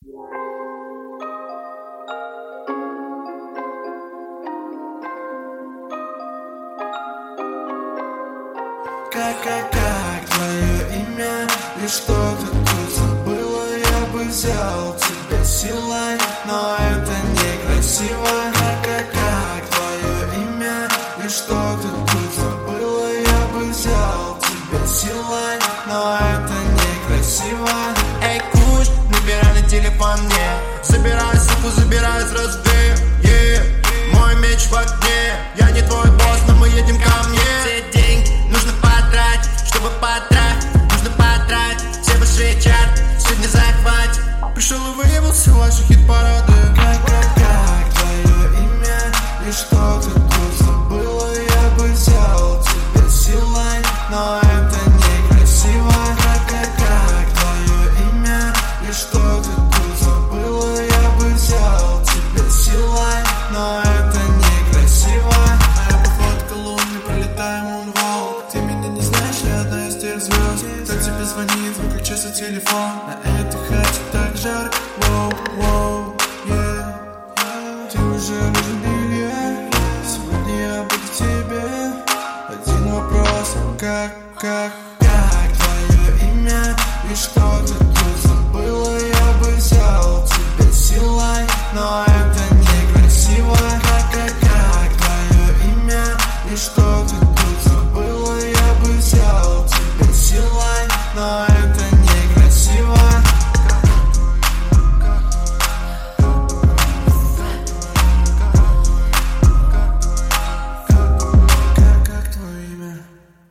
Как твое имя? И что ты тут забыла? Я бы взял тебя силой, но это некрасиво. Как твое имя? И что ты тут забыла? Я бы взял тебя силой, но это некрасиво. Эй, куш, набирай на телефон мне. Забирай суку, забирай сразу ты, yeah. Мой меч в огне. Я не твой босс, но мы едем ко мне. Все деньги нужно потратить, чтобы потратить. Нужно потратить все большие чарты. Сегодня захватит. Пришел и выявился ваши хит-парады. Как твое имя? И что ты тут забыла? Я бы взял тебя силой, но это некрасиво. Как твое имя? И что ты тут забыла? Я бы взял тебя силой, но это некрасиво. А я походка лунный, пролетаю мунволк. Ты меня не знаешь, я одна из тех звезд. Кто тебе звонит, выключи свой телефон. На этой хате так жарко, воу, yeah. Ты уже нужен белье. Сегодня я буду тебе. Один вопрос, как